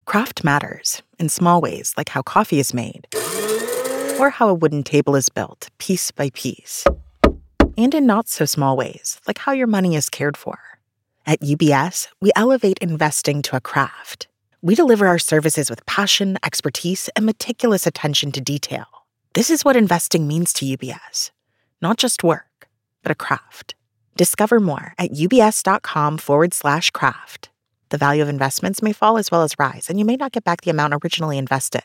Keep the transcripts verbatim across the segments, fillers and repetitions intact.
Craft matters in small ways, like how coffee is made, or how a wooden table is built, piece by piece. And in not-so-small ways, like how your money is cared for. At U B S, we elevate investing to a craft. We deliver our services with passion, expertise, and meticulous attention to detail. This is what investing means to U B S. Not just work, but a craft. Discover more at ubs.com forward slash craft. The value of investments may fall as well as rise, and you may not get back the amount originally invested.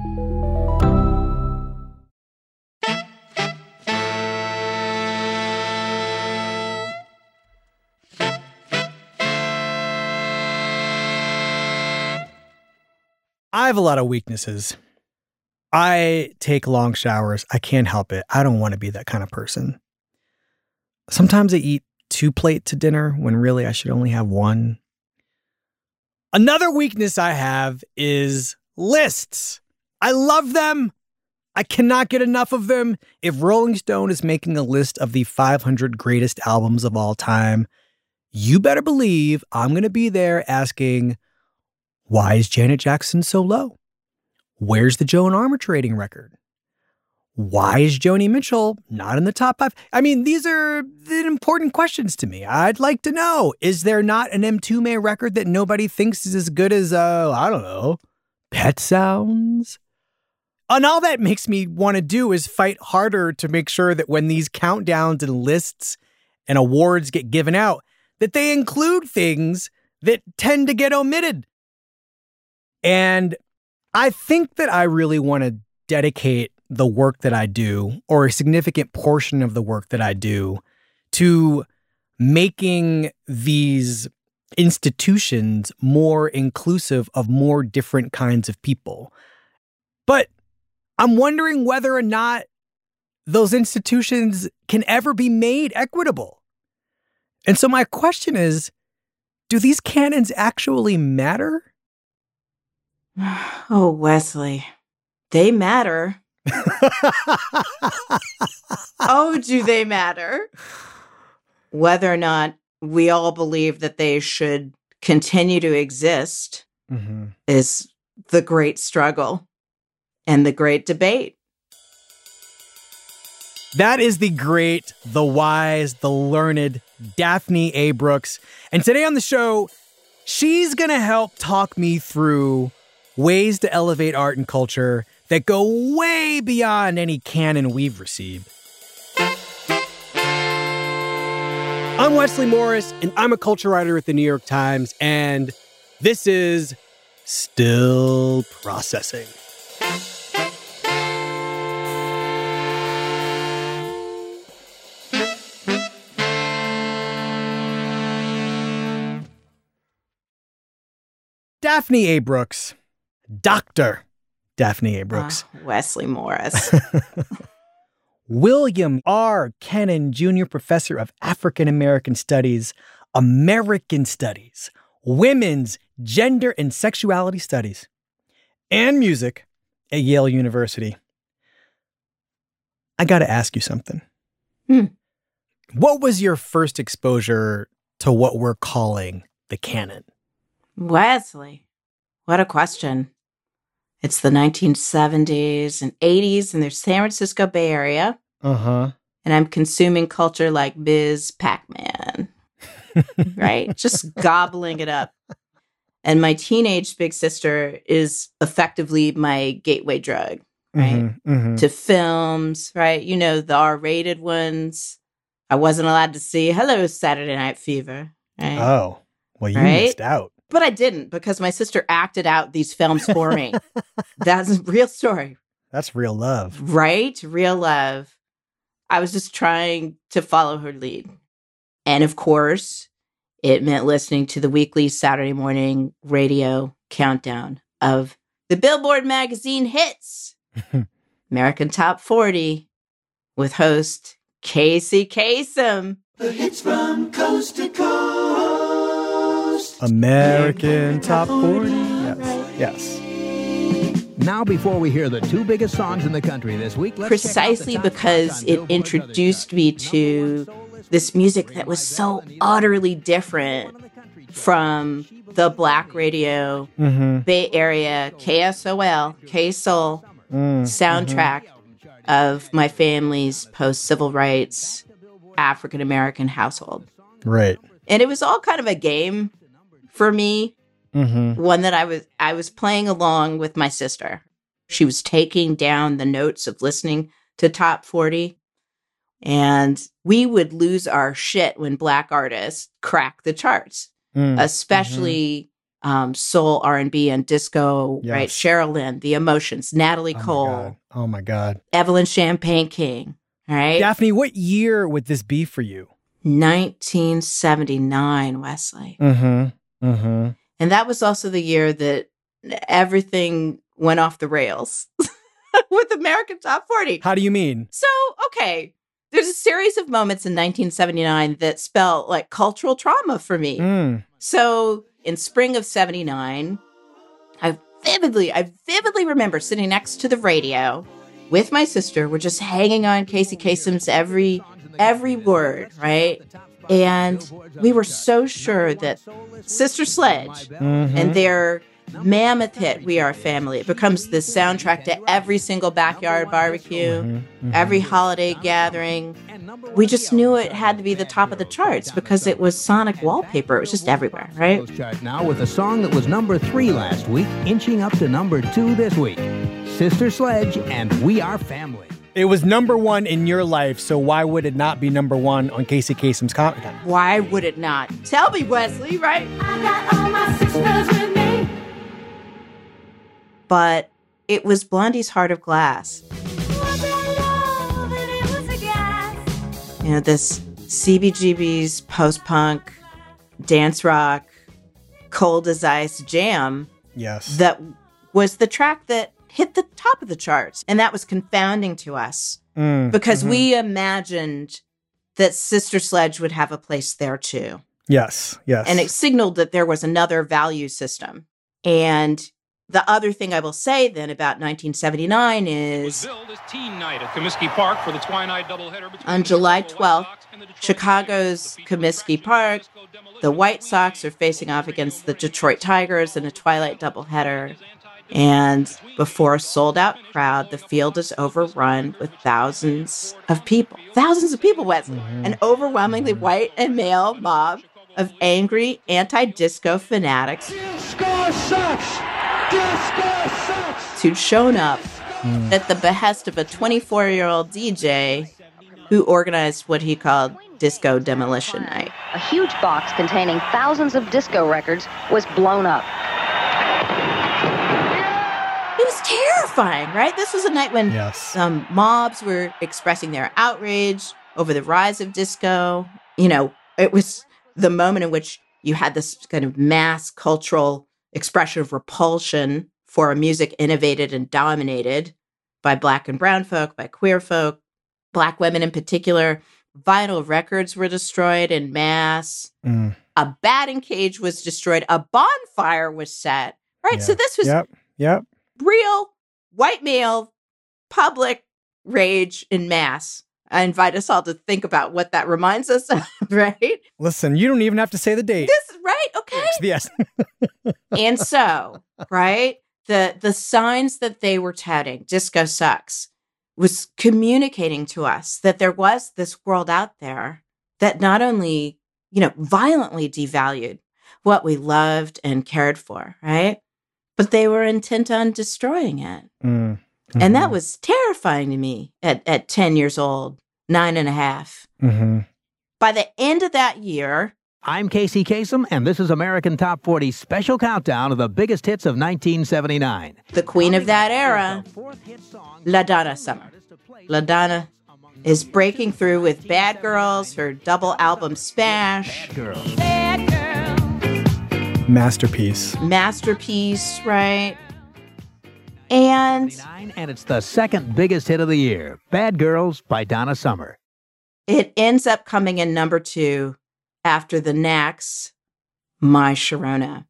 I have a lot of weaknesses. I take long showers. I can't help it. I don't want to be that kind of person. Sometimes I eat two plates to dinner when really I should only have one. Another weakness I have is lists. I love them. I cannot get enough of them. If Rolling Stone is making a list of the five hundred greatest albums of all time, you better believe I'm going to be there asking, why is Janet Jackson so low? Where's the Joan Armatrading rating record? Why is Joni Mitchell not in the top five? I mean, these are the important questions to me. I'd like to know, is there not an M two May record that nobody thinks is as good as, uh, I don't know, Pet Sounds? And all that makes me want to do is fight harder to make sure that when these countdowns and lists and awards get given out, that they include things that tend to get omitted. And I think that I really want to dedicate the work that I do, or a significant portion of the work that I do, to making these institutions more inclusive of more different kinds of people. But I'm wondering whether or not those institutions can ever be made equitable. And so my question is, do these canons actually matter? Oh, Wesley, they matter. Oh, do they matter? Whether or not we all believe that they should continue to exist mm-hmm. is the great struggle and the great debate. That is the great, the wise, the learned Daphne A. Brooks. And today on the show, she's going to help talk me through ways to elevate art and culture that go way beyond any canon we've received. I'm Wesley Morris, and I'm a culture writer at the New York Times, and this is Still Processing. Daphne A. Brooks. Doctor Daphne A. Brooks. Uh, Wesley Morris. William R. Kennan, Junior Professor of African American Studies, American Studies, Women's, Gender, and Sexuality Studies, and Music at Yale University. I got to ask you something. Hmm. What was your first exposure to what we're calling the canon? Wesley, what a question. It's the nineteen seventies and eighties in the San Francisco Bay Area. Uh-huh. And I'm consuming culture like Miz Pac-Man, right? Just gobbling it up. And my teenage big sister is effectively my gateway drug, right? Mm-hmm, mm-hmm. To films, right? You know, the R-rated ones. I wasn't allowed to see Hello, Saturday Night Fever. Right? Oh, well, you right? missed out. But I didn't, because my sister acted out these films for me. That's a real story. That's real love. Right? Real love. I was just trying to follow her lead. And of course, it meant listening to the weekly Saturday morning radio countdown of the Billboard magazine hits. American Top forty with host Casey Kasem. The hits from coast to coast. American Top forty. Yes, yes. Now, before we hear the two biggest songs in the country this week, let's precisely because it introduced me to this music that was so utterly different from the Black radio, Mm-hmm. Bay Area, K S O L, K-Soul Mm, soundtrack of my family's post-civil rights African-American household. Right. And it was all kind of a game for me, Mm-hmm. one that I was I was playing along with my sister. She was taking down the notes of listening to Top forty. And we would lose our shit when Black artists crack the charts, Mm, especially um, soul, R and B, and disco, Yes. right? Cheryl Lynn, The Emotions, Natalie oh my Cole, God. Oh my God. Evelyn Champagne King, right? Daphne, what year would this be for you? nineteen seventy-nine, Wesley. Mm-hmm. Mm-hmm. And that was also the year that everything went off the rails with American Top forty. How do you mean? So, okay, there's a series of moments in nineteen seventy-nine that spell like cultural trauma for me. Mm. So, in spring of seventy-nine, I vividly, I vividly remember sitting next to the radio with my sister. We're just hanging on Casey Kasem's every every word, right? And we were so sure that Sister Sledge Mm-hmm. and their mammoth hit, We Are Family, it becomes the soundtrack to every single backyard barbecue, Mm-hmm. every holiday gathering. We just knew it had to be the top of the charts because it was sonic wallpaper. It was just everywhere, right? Chart now with a song that was number three last week, inching up to number two this week. Sister Sledge and We Are Family. It was number one in your life, so why would it not be number one on Casey Kasem's Comic Con? Why would it not? Tell me, Wesley, right? I got all my sisters with me. But it was Blondie's Heart of Glass. You know, this C B G B's post-punk, dance rock, cold as ice jam Yes. that was the track that hit the top of the charts. And that was confounding to us Mm, because mhm. we imagined that Sister Sledge would have a place there too. Yes. Yes. And it signaled that there was another value system. And the other thing I will say then about nineteen seventy-nine is Billed as teen night at Comiskey Park for the twilight doubleheader between on the July Chicago White twelfth, Sox and the Detroit Chicago's Tigers. Comiskey Park, the White Sox are facing off against the Detroit Tigers in a twilight doubleheader. And before a sold-out crowd, the field is overrun with thousands of people. Thousands of people, Wesley. An overwhelmingly white and male mob of angry anti-disco fanatics Disco sucks. Disco sucks. who'd shown up at the behest of a twenty-four-year-old D J who organized what he called Disco Demolition Night. A huge box containing thousands of disco records was blown up. It was terrifying, right? This was a night when Yes. some mobs were expressing their outrage over the rise of disco. You know, it was the moment in which you had this kind of mass cultural expression of repulsion for a music innovated and dominated by Black and brown folk, by queer folk, Black women in particular. Vinyl records were destroyed in mass. Mm. A batting cage was destroyed. A bonfire was set. Right? Yeah. So this was Yep. Yep. real white male public rage in mass. I invite us all to think about what that reminds us of, right? Listen, you don't even have to say the date. This, right? Okay. Yes. And so, right, the the signs that they were touting, disco sucks, was communicating to us that there was this world out there that not only, you know, violently devalued what we loved and cared for, right? But they were intent on destroying it. Mm. And that was terrifying to me at, at ten years old, nine and a half. Mm-hmm. By the end of that year, I'm Casey Kasem, and this is American Top forty special countdown of the biggest hits of nineteen seventy-nine. the queen of that era, La Donna Summer. La Donna is breaking through with Bad Girls, her double album Smash, Girl. Masterpiece. masterpiece, right? And And it's the second biggest hit of the year, Bad Girls by Donna Summer. it ends up coming in number two after the Knack's My Sharona.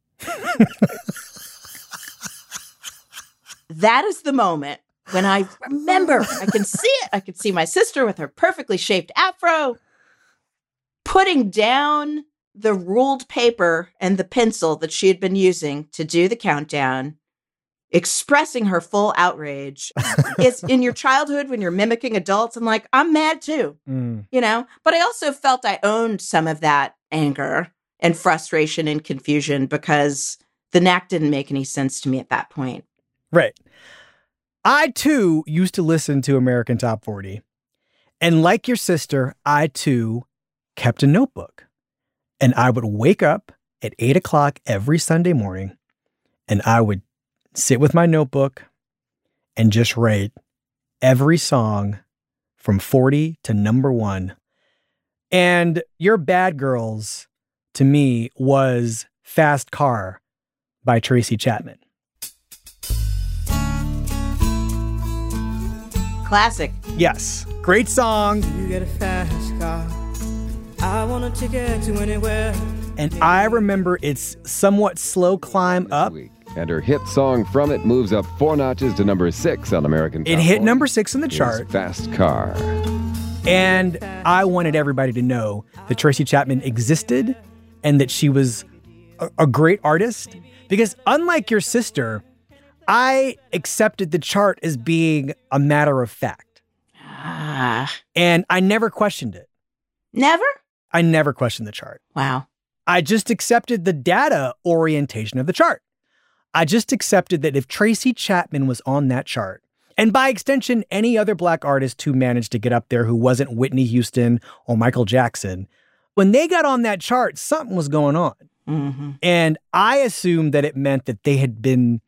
That is the moment when I remember, I can see it. I can see my sister with her perfectly shaped afro putting down the ruled paper and the pencil that she had been using to do the countdown, expressing her full outrage. It's in your childhood when you're mimicking adults. I'm like, I'm mad too, Mm. you know? But I also felt I owned some of that anger and frustration and confusion because the knack didn't make any sense to me at that point. Right. I, too, used to listen to American Top forty. And like your sister, I, too, kept a notebook. And I would wake up at eight o'clock every Sunday morning, and I would sit with my notebook and just write every song from forty to number one. And Your Bad Girls, to me, was Fast Car by Tracy Chapman. Classic. Yes. Great song. You get a fast car. I want a ticket to anywhere. And I remember its somewhat slow climb up. And her hit song from it moves up four notches to number six on American Top It hit forty. number six in the Here's chart. Fast Car. And I wanted everybody to know that Tracy Chapman existed and that she was a, a great artist. Because unlike your sister, I accepted the chart as being a matter of fact. Ah. And I never questioned it. Never? I never questioned the chart. Wow. I just accepted the data orientation of the chart. I just accepted that if Tracy Chapman was on that chart, and by extension, any other black artist who managed to get up there who wasn't Whitney Houston or Michael Jackson, when they got on that chart, something was going on. Mm-hmm. And I assumed that it meant that they had been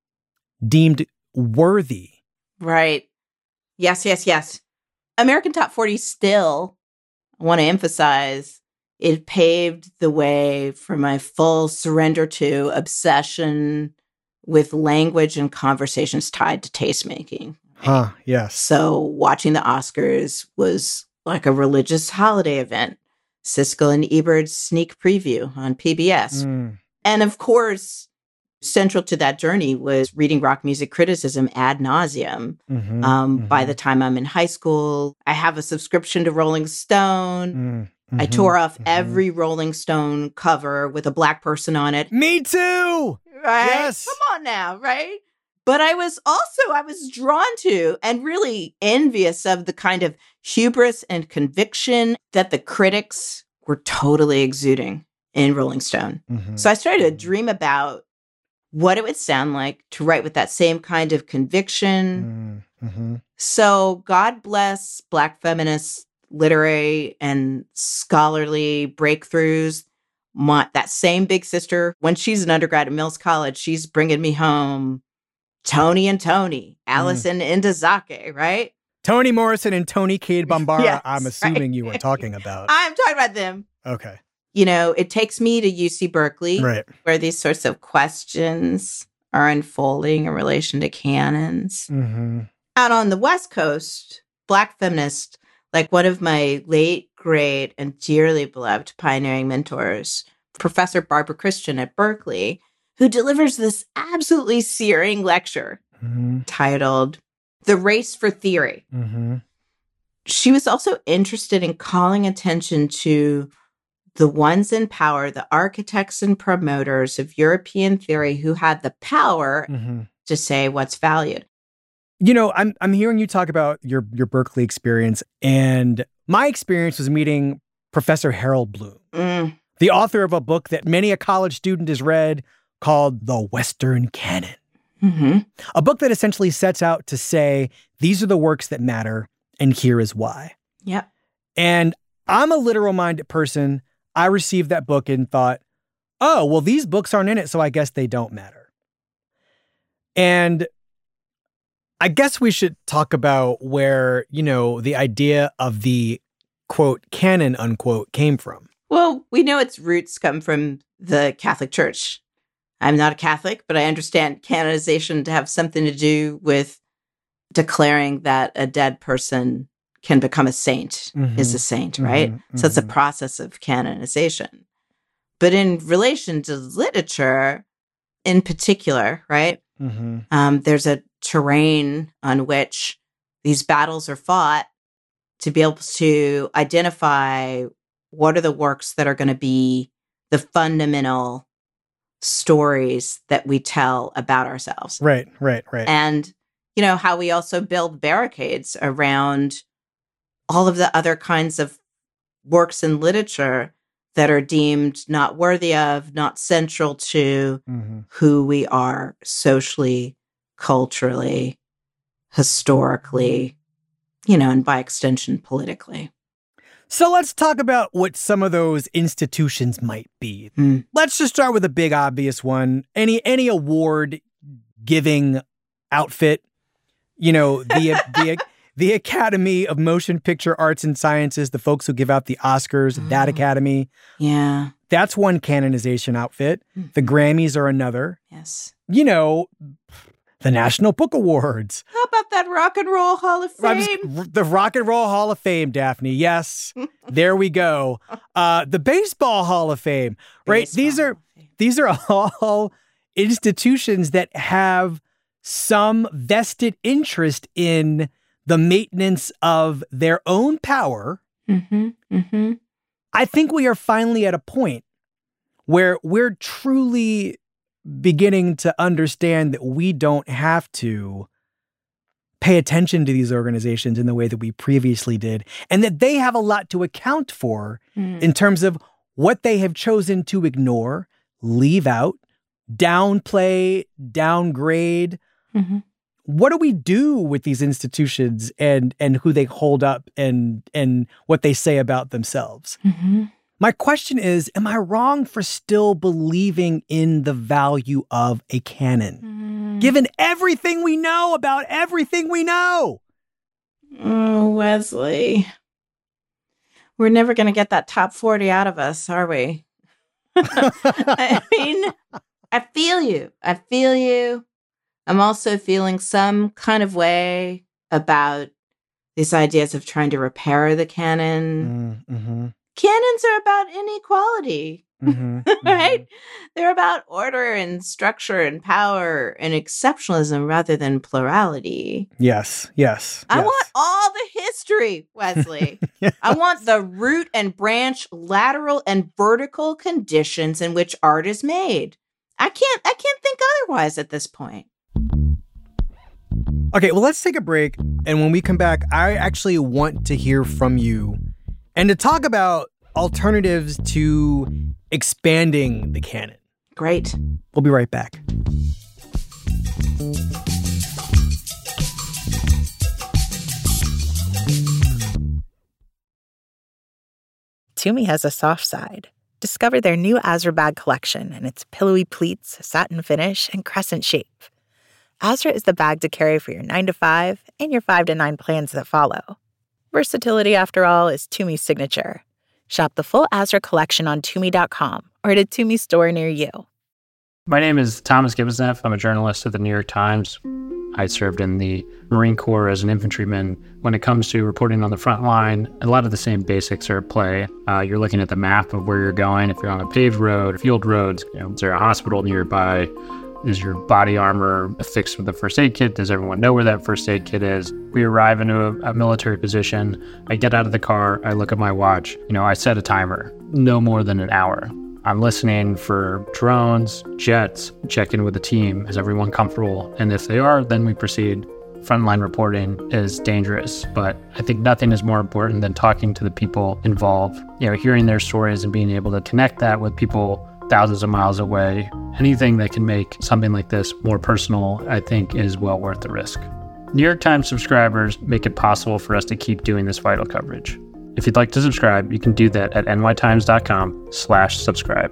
deemed worthy. Right. Yes, yes, yes. American Top forty still, I want to emphasize, it paved the way for my full surrender to obsession with language and conversations tied to tastemaking. Huh, yes. So watching the Oscars was like a religious holiday event. Siskel and Ebert's sneak preview on P B S. Mm. And of course, central to that journey was reading rock music criticism ad nauseum. Mm-hmm, Um, mm-hmm. By the time I'm in high school, I have a subscription to Rolling Stone. Mm-hmm, I tore off mm-hmm. every Rolling Stone cover with a black person on it. Me too! Right? Yes. Come on now, right? But I was also, I was drawn to and really envious of the kind of hubris and conviction that the critics were totally exuding in Rolling Stone. Mm-hmm. So I started to dream about what it would sound like to write with that same kind of conviction. Mm-hmm. So God bless Black feminist literary and scholarly breakthroughs. My, that same big sister, when she's an undergrad at Mills College, she's bringing me home Tony and Tony, Allison mm. Indazake, right? Toni Morrison and Toni Cade Bambara, Yes, I'm assuming right. you were talking about. I'm talking about them. Okay. You know, it takes me to U C Berkeley, Right. where these sorts of questions are unfolding in relation to canons. Mm-hmm. Out on the West Coast, Black feminists, like one of my late, great, and dearly beloved pioneering mentors, Professor Barbara Christian at Berkeley, who delivers this absolutely searing lecture Mm-hmm. titled The Race for Theory. Mm-hmm. She was also interested in calling attention to the ones in power, the architects and promoters of European theory who had the power Mm-hmm. to say what's valued. You know, I'm I'm hearing you talk about your your Berkeley experience, and my experience was meeting Professor Harold Bloom, Mm. the author of a book that many a college student has read called The Western Canon. Mm-hmm. A book that essentially sets out to say, these are the works that matter, and here is why. Yep. And I'm a literal-minded person. I received that book and thought, oh, well, these books aren't in it, so I guess they don't matter. And I guess we should talk about where, you know, the idea of the, quote, canon, unquote, came from. Well, we know its roots come from the Catholic Church. I'm not a Catholic, but I understand canonization to have something to do with declaring that a dead person can become a saint, Mm-hmm. is a saint, right? Mm-hmm. So it's a process of canonization. But in relation to literature in particular, right, Mm-hmm. um, there's a terrain on which these battles are fought to be able to identify what are the works that are going to be the fundamental stories that we tell about ourselves. Right, right, right. And, you know, how we also build barricades around all of the other kinds of works in literature that are deemed not worthy of, not central to mm-hmm. who we are socially, culturally, historically, you know, and by extension, politically. So let's talk about what some of those institutions might be. Mm. Let's just start with a big obvious one. Any any award giving outfit, you know, the the the Academy of Motion Picture Arts and Sciences, the folks who give out the Oscars, oh. that academy. Yeah. That's one canonization outfit. Mm-hmm. The Grammys are another. Yes. You know, the National Book Awards. How about that Rock and Roll Hall of Fame? Just, the Rock and Roll Hall of Fame, Daphne. Yes. There we go. Uh, the Baseball Hall of Fame. Right? Baseball. These are these are all institutions that have some vested interest in the maintenance of their own power. Mm-hmm. Mm-hmm. I think we are finally at a point where we're truly beginning to understand that we don't have to pay attention to these organizations in the way that we previously did, and that they have a lot to account for mm. in terms of what they have chosen to ignore, leave out, downplay, downgrade. Mm-hmm. What do we do with these institutions and and who they hold up and and what they say about themselves? Mm-hmm. My question is, am I wrong for still believing in the value of a canon, mm. given everything we know about everything we know? Oh, Wesley. We're never going to get that top forty out of us, are we? I mean, I feel you. I feel you. I'm also feeling some kind of way about these ideas of trying to repair the canon. Mm-hmm. Canons are about inequality, mm-hmm. right? Mm-hmm. They're about order and structure and power and exceptionalism rather than plurality. Yes, yes. I yes. want all the history, Wesley. yes. I want the root and branch, lateral and vertical conditions in which art is made. I can't, I can't think otherwise at this point. Okay, well, let's take a break. And when we come back, I actually want to hear from you and to talk about alternatives to expanding the canon. Great. We'll be right back. Tumi has a soft side. Discover their new Azra bag collection and its pillowy pleats, satin finish, and crescent shape. Azra is the bag to carry for your nine to five and your five to nine plans that follow. Versatility, after all, is Tumi's signature. Shop the full Azra collection on Tumi dot com or at a Tumi store near you. My name is Thomas Gibbonsneff. I'm a journalist at the New York Times. I served in the Marine Corps as an infantryman. When it comes to reporting on the front line, a lot of the same basics are at play. Uh, you're looking at the map of where you're going. If you're on a paved road, field roads, you know, is there a hospital nearby? Is your body armor affixed with a first aid kit? Does everyone know where that first aid kit is? We arrive into a, a military position. I get out of the car. I look at my watch. You know, I set a timer, no more than an hour. I'm listening for drones, jets, check in with the team. Is everyone comfortable? And if they are, then we proceed. Frontline reporting is dangerous, but I think nothing is more important than talking to the people involved, you know, hearing their stories and being able to connect that with people thousands of miles away. Anything that can make something like this more personal, I think, is well worth the risk. New York Times subscribers make it possible for us to keep doing this vital coverage. If you'd like to subscribe, you can do that at nytimes.com slash subscribe.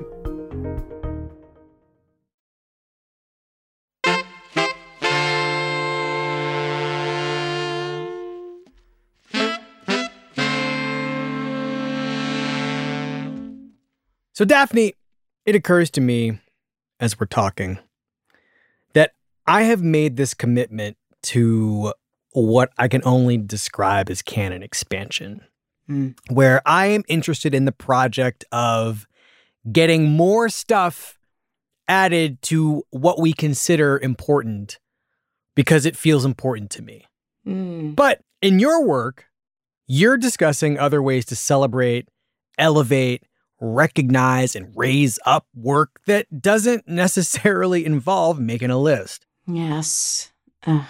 So, Daphne, it occurs to me as we're talking that I have made this commitment to what I can only describe as canon expansion, mm. where I am interested in the project of getting more stuff added to what we consider important because it feels important to me. Mm. But in your work, you're discussing other ways to celebrate, elevate, recognize and raise up work that doesn't necessarily involve making a list. Yes. Uh,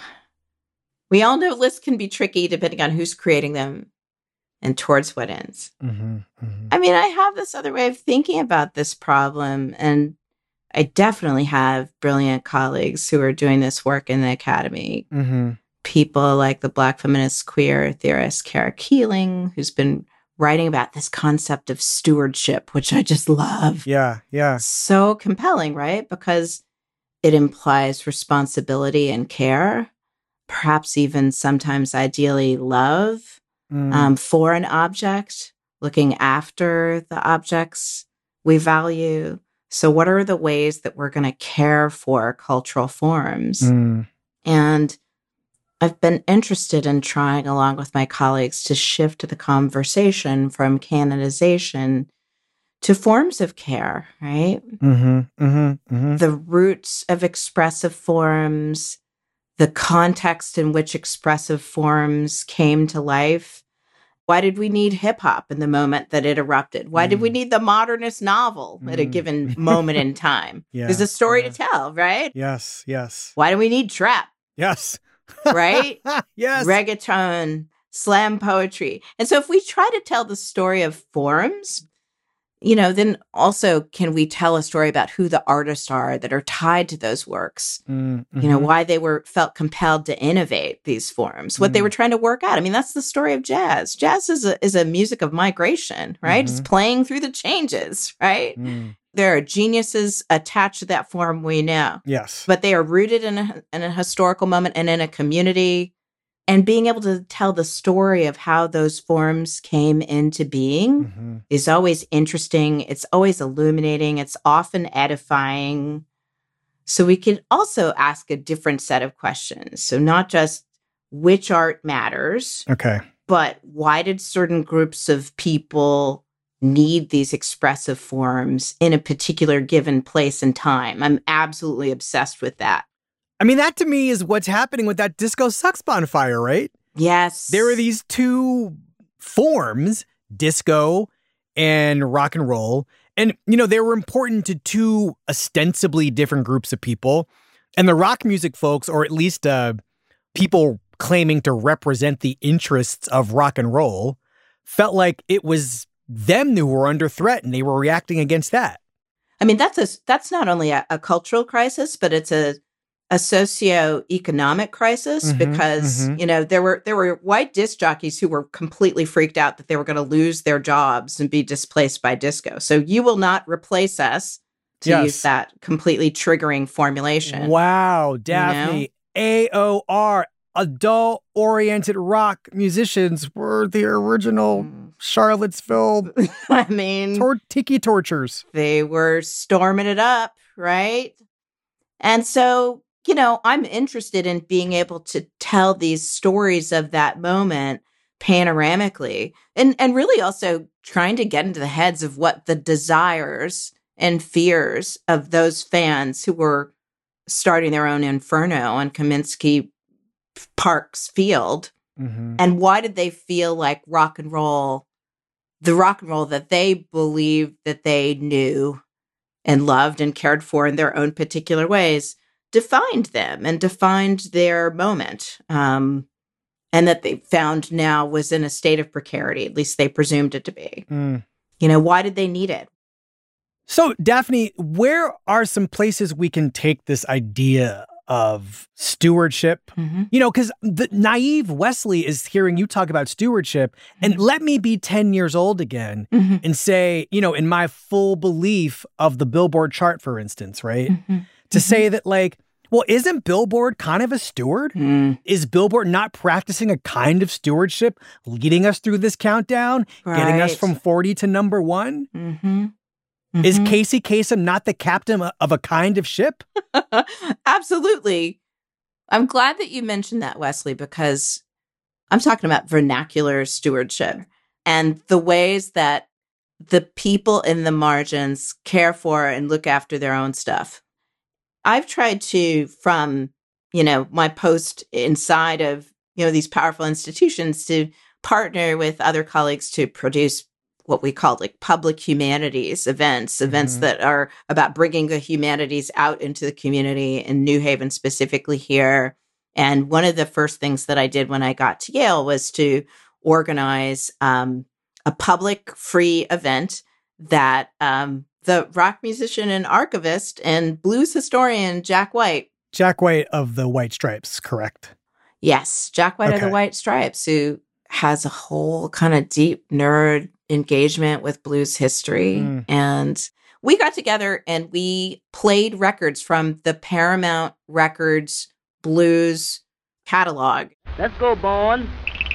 we all know lists can be tricky depending on who's creating them and towards what ends. Mm-hmm, mm-hmm. I mean, I have this other way of thinking about this problem, and I definitely have brilliant colleagues who are doing this work in the academy. Mm-hmm. People like the Black feminist queer theorist Kara Keeling, who's been writing about this concept of stewardship, which I just love. Yeah, yeah. So compelling, right? Because it implies responsibility and care, perhaps even sometimes ideally love Mm. um, for an object, looking after the objects we value. So what are the ways that we're going to care for cultural forms? Mm. And I've been interested in trying, along with my colleagues, to shift the conversation from canonization to forms of care, right? Mm-hmm, mm-hmm, mm-hmm. The roots of expressive forms, the context in which expressive forms came to life. Why did we need hip hop in the moment that it erupted? Why mm. did we need the modernist novel mm. at a given moment in time? Yeah, There's a story yeah. to tell, right? Yes, yes. Why do we need trap? Yes. Right? Yes. Reggaeton, slam poetry. And so if we try to tell the story of forms, you know, then also can we tell a story about who the artists are that are tied to those works? Mm-hmm. You know, why they were felt compelled to innovate these forms, what mm. they were trying to work out. I mean, that's the story of jazz. Jazz is a, is a music of migration, right? Mm-hmm. It's playing through the changes, right? Mm. There are geniuses attached to that form, we know. Yes. But they are rooted in a, in a historical moment and in a community. And being able to tell the story of how those forms came into being mm-hmm. is always interesting. It's always illuminating. It's often edifying. So we could also ask a different set of questions. So not just which art matters, okay, but why did certain groups of people need these expressive forms in a particular given place and time? I'm absolutely obsessed with that. I mean, that to me is what's happening with that Disco Sucks bonfire, right? Yes. There are these two forms, disco and rock and roll. And, you know, they were important to two ostensibly different groups of people. And the rock music folks, or at least uh, people claiming to represent the interests of rock and roll, felt like it was them who were under threat and they were reacting against that. I mean, that's a, that's not only a, a cultural crisis, but it's a a socioeconomic crisis mm-hmm, because, mm-hmm. you know, there were there were white disc jockeys who were completely freaked out that they were going to lose their jobs and be displaced by disco. So you will not replace us, to yes. use that completely triggering formulation. Wow, Daphne, you know? A O R, adult-oriented rock musicians were the original mm. Charlottesville I mean, tor- tiki tortures. They were storming it up, right? And so, you know, I'm interested in being able to tell these stories of that moment panoramically and, and really also trying to get into the heads of what the desires and fears of those fans who were starting their own inferno on Kaminsky Park's field. Mm-hmm. And why did they feel like rock and roll, the rock and roll that they believed that they knew and loved and cared for in their own particular ways, defined them and defined their moment. Um, and that they found now was in a state of precarity, at least they presumed it to be. Mm. You know, why did they need it? So, Daphne, where are some places we can take this idea of stewardship? Mm-hmm. You know, because the naive Wesley is hearing you talk about stewardship, mm-hmm. and let me be ten years old again mm-hmm. and say, you know, in my full belief of the Billboard chart, for instance, right? Mm-hmm. To mm-hmm. say that, like, well, isn't Billboard kind of a steward? Mm. Is Billboard not practicing a kind of stewardship, leading us through this countdown, right. getting us from forty to number one? Mm-hmm. Mm-hmm. Is Casey Kasem not the captain of a kind of ship? Absolutely. I'm glad that you mentioned that, Wesley, because I'm talking about vernacular stewardship and the ways that the people in the margins care for and look after their own stuff. I've tried to, from, you know, my post inside of, you know, these powerful institutions, to partner with other colleagues to produce what we call like public humanities events, events Mhm. that are about bringing the humanities out into the community in New Haven, specifically here. And one of the first things that I did when I got to Yale was to organize um, a public free event that um, the rock musician and archivist and blues historian Jack White. Jack White of the White Stripes, correct? Yes, Jack White of the Okay. White Stripes, who has a whole kind of deep nerd engagement with blues history. Mm. And we got together and we played records from the Paramount Records blues catalog. Let's go, Bourne.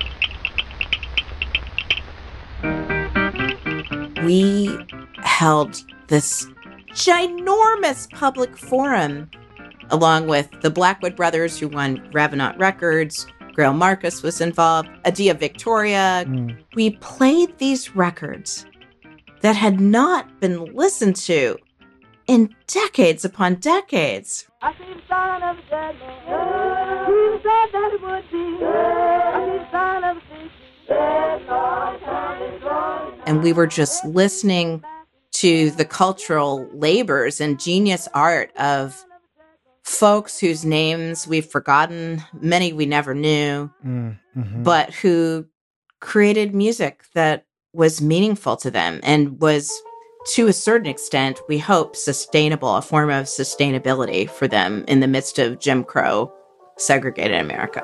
We held this ginormous public forum along with the Blackwood Brothers, who won Ravenant Records. Grail Marcus was involved. Adia Victoria. Mm. We played these records that had not been listened to in decades upon decades. I see the sign of a dead man. Who said that it would be? I see the sign of a thief. Dead Lord, time is running. And we were just listening to the cultural labors and genius art of folks whose names we've forgotten, many we never knew, Mm. Mhm. but who created music that was meaningful to them and was, to a certain extent, we hope, sustainable, a form of sustainability for them in the midst of Jim Crow segregated America.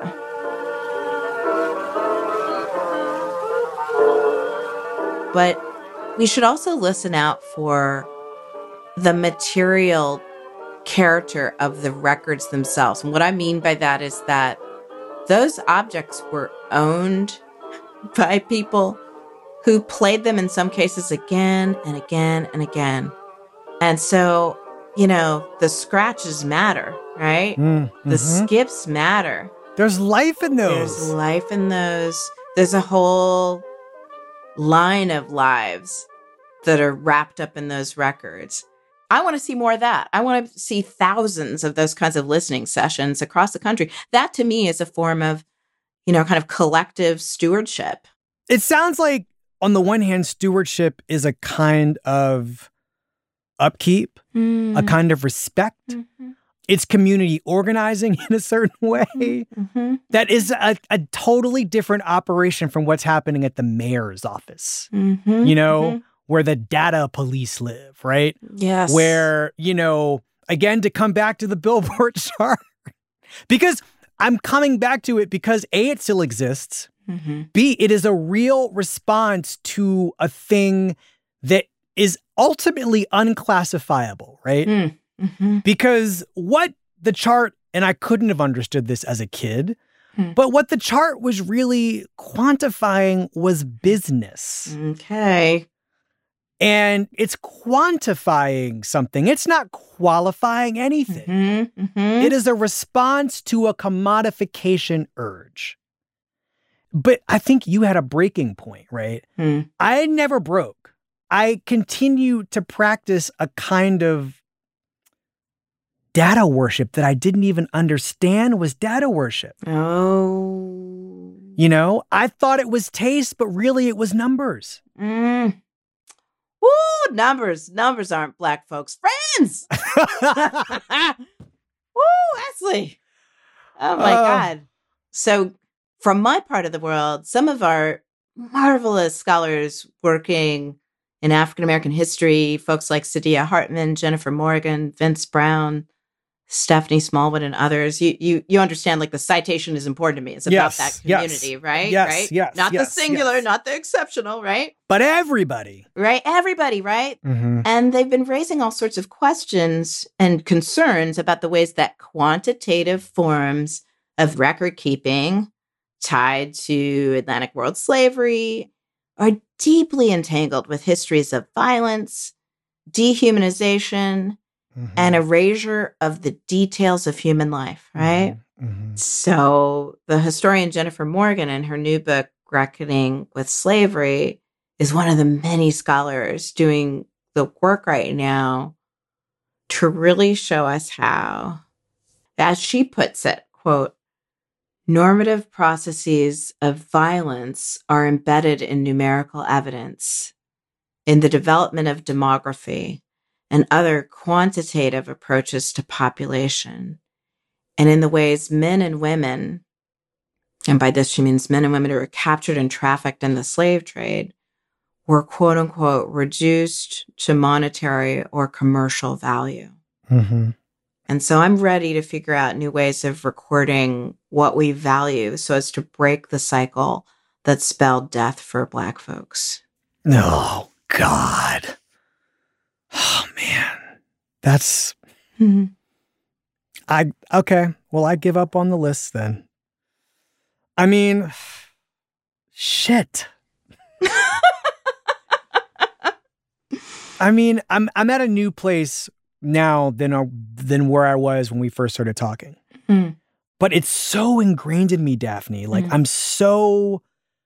But we should also listen out for the material character of the records themselves. And what I mean by that is that those objects were owned by people who played them in some cases again and again and again. And so, you know, the scratches matter, right? Mm. The Mhm. skips matter. There's life in There's those. life in those. There's a whole line of lives that are wrapped up in those records. I want to see more of that. I want to see thousands of those kinds of listening sessions across the country. That to me is a form of, you know, kind of collective stewardship. It sounds like, on the one hand, stewardship is a kind of upkeep, a kind of respect. Mm-hmm. It's community organizing in a certain way. Mm-hmm. That is a, a totally different operation from what's happening at the mayor's office, Mm-hmm. you know, where the data police live, right? Yes. Where, you know, again, to come back to the Billboard chart, because I'm coming back to it because A, it still exists. Mm-hmm. B, it is a real response to a thing that is ultimately unclassifiable, right? Mm-hmm. Because what the chart, and I couldn't have understood this as a kid, Hmm. but what the chart was really quantifying was business. Okay. And it's quantifying something. It's not qualifying anything. Mm-hmm. Mm-hmm. It is a response to a commodification urge. But I think you had a breaking point, right? Hmm. I never broke. I continue to practice a kind of data worship that I didn't even understand was data worship. Oh. You know, I thought it was taste, but really it was numbers. Mm. Woo, numbers. Numbers aren't black folks' friends. Woo, Wesley. Oh my Oh. God. So from my part of the world, some of our marvelous scholars working in African-American history, folks like Sadia Hartman, Jennifer Morgan, Vince Brown, Stephanie Smallwood, and others, you you you understand, like, the citation is important to me. It's about Yes, that yes, community, right? yes, right? yes, Not yes, the singular, yes. not the exceptional, right? But everybody. Right? Everybody, right? Mm-hmm. And they've been raising all sorts of questions and concerns about the ways that quantitative forms of record keeping tied to Atlantic world slavery are deeply entangled with histories of violence, dehumanization, Mm-hmm. and erasure of the details of human life, right? Mm-hmm. So the historian Jennifer Morgan, in her new book, Reckoning with Slavery, is one of the many scholars doing the work right now to really show us how, as she puts it, quote, normative processes of violence are embedded in numerical evidence in the development of demography and other quantitative approaches to population, and in the ways men and women, and by this she means men and women who were captured and trafficked in the slave trade, were quote unquote reduced to monetary or commercial value. Mm-hmm. And so I'm ready to figure out new ways of recording what we value so as to break the cycle that spelled death for Black folks. Oh, God. Oh, man. That's... Mm-hmm. I... Okay. Well, I give up on the list then. I mean... Shit. I mean, I'm I'm at a new place now than uh, than where I was when we first started talking. Mm. But it's so ingrained in me, Daphne. Like, Mm. I'm so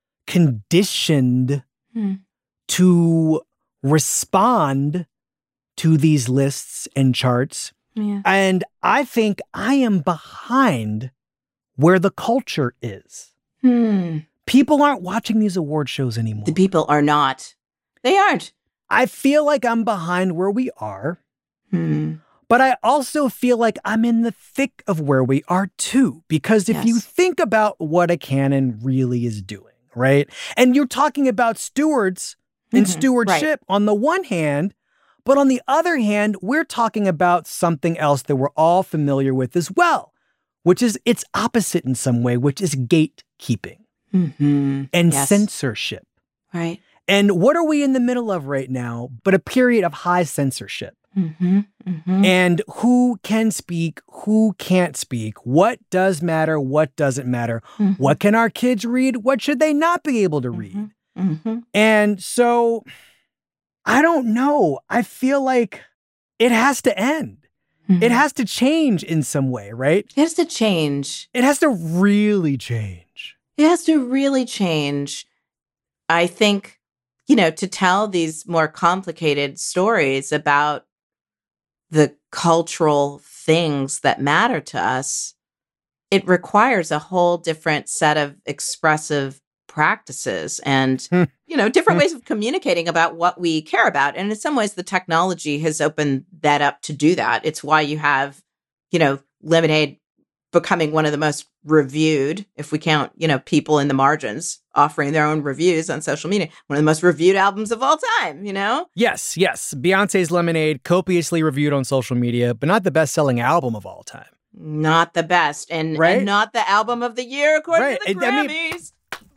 conditioned Mm. to respond to these lists and charts. Yeah. And I think I am behind where the culture is. Hmm. People aren't watching these award shows anymore. The people are not. They aren't. I feel like I'm behind where we are. Hmm. But I also feel like I'm in the thick of where we are too. Because if Yes. you think about what a canon really is doing, right? And you're talking about stewards and Mhm, stewardship on the one hand, but on the other hand, we're talking about something else that we're all familiar with as well, which is its opposite in some way, which is gatekeeping Mm-hmm. and Yes. censorship. Right. And what are we in the middle of right now but a period of high censorship? Mm-hmm. Mm-hmm. And who can speak, who can't speak, what does matter, what doesn't matter, Mhm. what can our kids read, what should they not be able to read? Mm-hmm. And so, I don't know. I feel like it has to end. Mm-hmm. It has to change in some way, right? It has to change. It has to really change. It has to really change. I think, you know, to tell these more complicated stories about the cultural things that matter to us, it requires a whole different set of expressive practices and, Hmm. you know, different ways of communicating about what we care about. And in some ways, the technology has opened that up to do that. It's why you have, you know, Lemonade becoming one of the most reviewed, if we count, you know, people in the margins offering their own reviews on social media, one of the most reviewed albums of all time, you know? Yes, yes. Beyonce's Lemonade, copiously reviewed on social media, but not the best-selling album of all time. Not the best. And, Right? and not the album of the year, according Right. to the I- I mean- Grammys.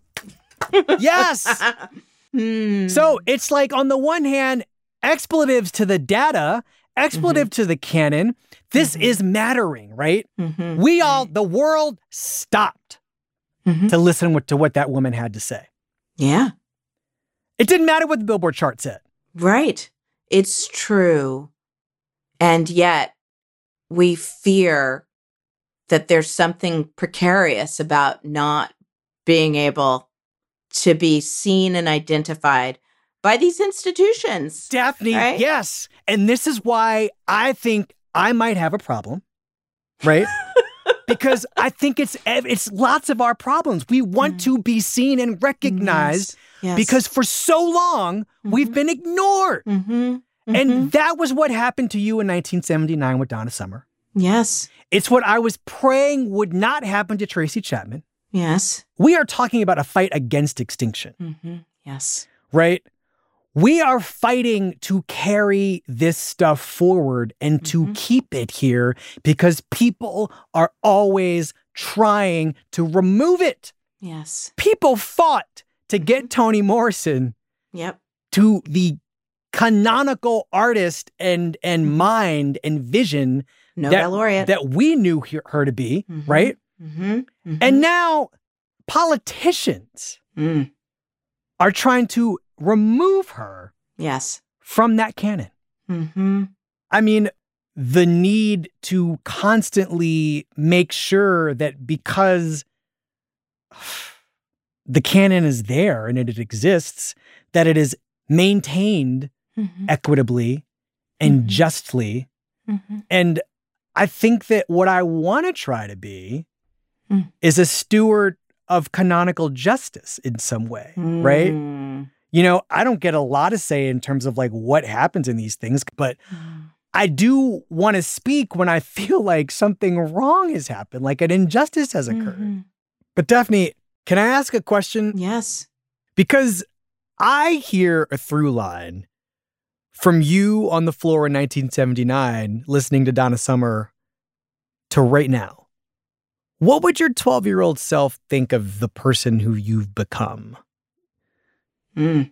Yes! Hmm. So it's like, on the one hand, expletives to the data, expletive to the canon. This Mhm. is mattering, right? Mhm. We all, the world stopped Mhm. to listen what- to what that woman had to say. Yeah. It didn't matter what the Billboard chart said. Right. It's true. And yet we fear that there's something precarious about not being able to be seen and identified by these institutions. Daphne, Right? yes. And this is why I think I might have a problem, right? Because I think it's it's lots of our problems. We want to be seen and recognized Yes. because for so long we've been ignored. Mm-hmm. And that was what happened to you in nineteen seventy-nine with Donna Summer. Yes. It's what I was praying would not happen to Tracy Chapman. Yes. We are talking about a fight against extinction, Mm-hmm. Yes. right? We are fighting to carry this stuff forward and to Mhm. keep it here because people are always trying to remove it. Yes. People fought to get Toni Morrison Yep. to the canonical artist and and mind and vision Nobel that, laureate. that we knew her, her to be, Mhm. right? Mm-hmm. Mm-hmm. And now politicians Mm. are trying to remove her Yes. from that canon. Mm-hmm. I mean, the need to constantly make sure that because the canon is there and it exists, that it is maintained Mm-hmm. equitably and Mhm. justly. Mm-hmm. And I think that what I want to try to be Mm. is a steward of canonical justice in some way, right? Mm. You know, I don't get a lot of say in terms of like what happens in these things, but I do want to speak when I feel like something wrong has happened, like an injustice has occurred. Mm-hmm. But Daphne, can I ask a question? Yes. Because I hear a through line from you on the floor in nineteen seventy-nine, listening to Donna Summer, to right now. What would your twelve-year-old self think of the person who you've become? Mm.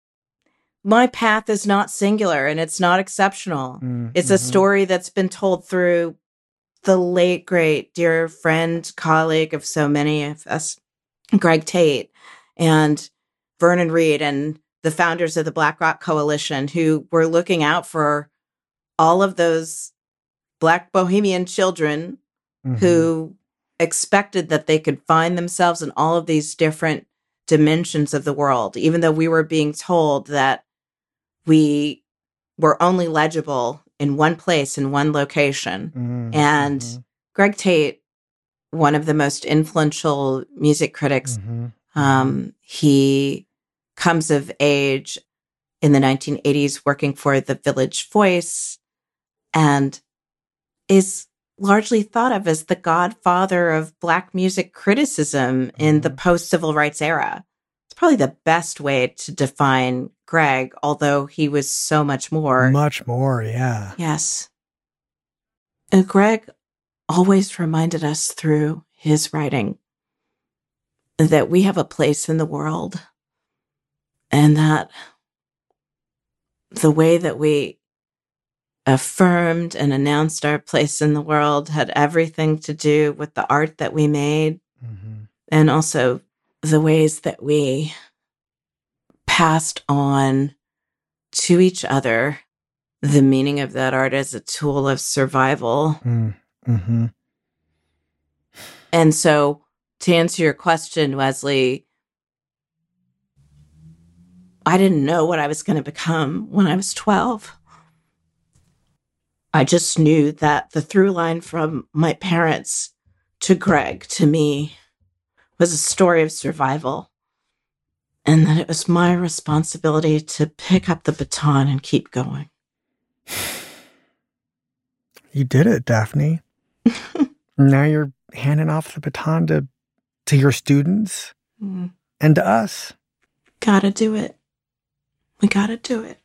My path is not singular and it's not exceptional. Mm, it's mm-hmm. a story that's been told through the late, great, dear friend, colleague of so many of us, Greg Tate and Vernon Reid and the founders of the Black Rock Coalition, who were looking out for all of those Black Bohemian children mm-hmm. who expected that they could find themselves in all of these different dimensions of the world, even though we were being told that we were only legible in one place, in one location. Mm-hmm. And mm-hmm. Greg Tate, one of the most influential music critics, mm-hmm. um, he comes of age in the nineteen eighties working for the Village Voice and is largely thought of as the godfather of Black music criticism mm-hmm. in the post-civil rights era. It's probably the best way to define Greg, although he was so much more. Much more, yeah. Yes. And Greg always reminded us through his writing that we have a place in the world and that the way that we affirmed and announced our place in the world had everything to do with the art that we made mm-hmm. and also the ways that we passed on to each other the meaning of that art as a tool of survival. Mm-hmm. And so to answer your question, Wesley, I didn't know what I was going to become when I was twelve. I just knew that the through line from my parents to Greg to me was a story of survival, and that it was my responsibility to pick up the baton and keep going. You did it, Daphne. Now you're handing off the baton to, to your students mm. and to us. Gotta do it. We gotta do it.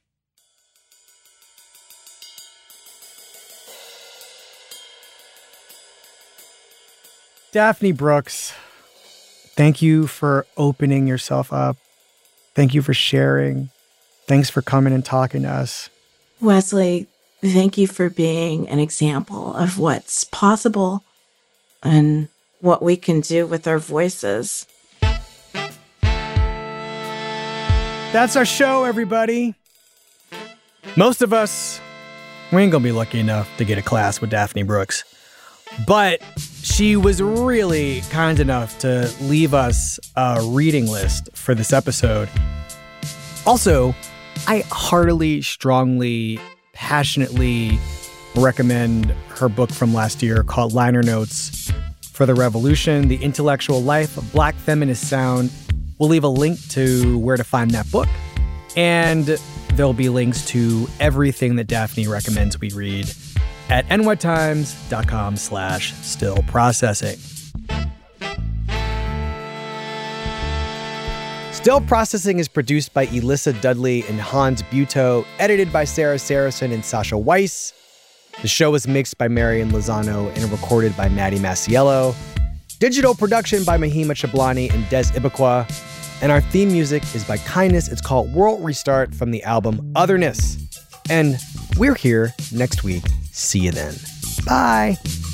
Daphne Brooks, thank you for opening yourself up. Thank you for sharing. Thanks for coming and talking to us. Wesley, thank you for being an example of what's possible and what we can do with our voices. That's our show, everybody. Most of us, we ain't gonna be lucky enough to get a class with Daphne Brooks. But she was really kind enough to leave us a reading list for this episode. Also, I heartily, strongly, passionately recommend her book from last year called Liner Notes for the Revolution, The Intellectual Life of Black Feminist Sound. We'll leave a link to where to find that book. And there'll be links to everything that Daphne recommends we read at nytimes.com slash still processing. Still Processing is produced by Elissa Dudley and Hans Buetow, edited by Sarah Saracen and Sasha Weiss. The show is mixed by Marian Lozano and recorded by Maddie Masiello. Digital production by Mahima Chablani and Des Ibaqua. And our theme music is by Kindness. It's called World Restart from the album Otherness. And we're here next week. See you then. Bye.